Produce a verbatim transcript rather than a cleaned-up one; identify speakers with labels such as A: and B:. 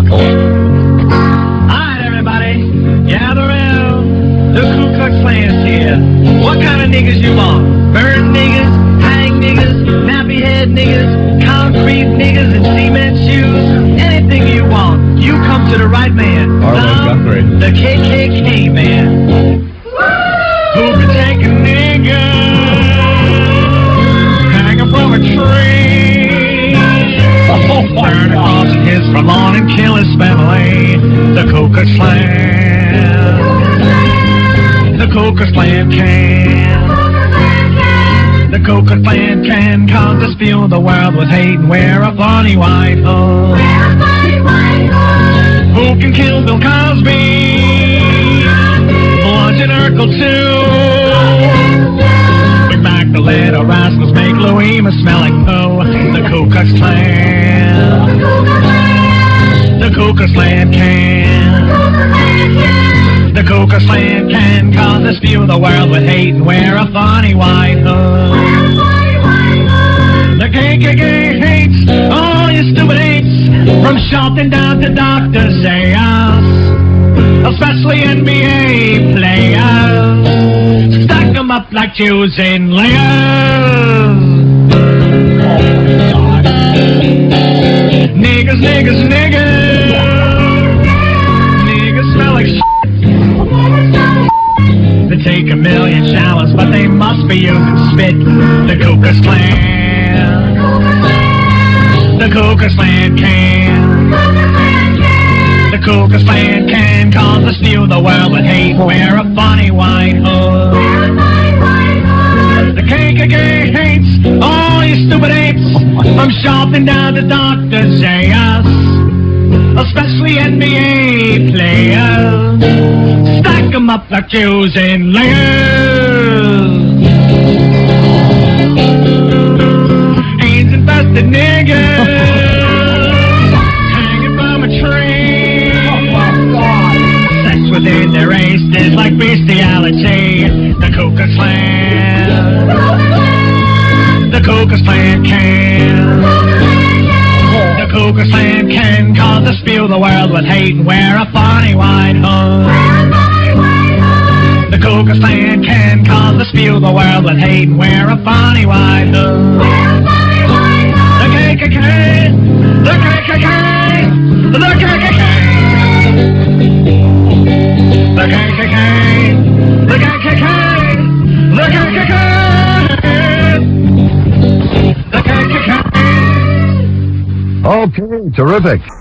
A: Alright, everybody, gather round. The Ku Klux Klan's here. What kind of niggas you want? Burn niggas, hang niggas, nappy head niggas, concrete niggas, and cement shoes. Anything you want, you come to the right man. Tom, the K K K man. Who can take a nigga, hang him from a tree, turn across his lawn and kill his family. The Ku Klux Klan. The Ku Klux Klan can. The Ku Klux Klan can come to spew the world with hate and wear a funny white hood. Who can kill Bill Cosby? Bludgeon Urkel too. Bring back the little rascals, make Louima smell like poo. The Ku Klux Klan. The Ku Klux Klan can. The Ku Klux Klan can cause to spew the world with hate and wear a funny white hood. The K K K hates all you stupid apes, from Shelton down to Doctor Zayas, especially N B A players. Stack them up like Jews in layers. Niggas, niggas, niggas. Niggas smell like shit. They take a million showers, but they must be using spit. The Ku Klux Klan. The Ku Klux Klan can. The Ku Klux Klan can cause to steal the world with hate. Wear a funny white hood. The K K K hates all you stupid apes, from Sharpton down to Doctor Zayas, especially N B A players. Stack them up like Jews in layers. AIDS-infested niggas hanging from a tree. Sex within their race is like bestiality. The Ku Klux Klan. The Ku Klux Klan can. The Ku Klux Klan can cause to spew the world with hate and wear a funny white hood. The Ku Klux Klan can cause to spew the world with hate and wear a funny white hood. The K K K, the K K K, the K K K, the K K K, the K K K, the K K K, the K K K.
B: Okay, terrific.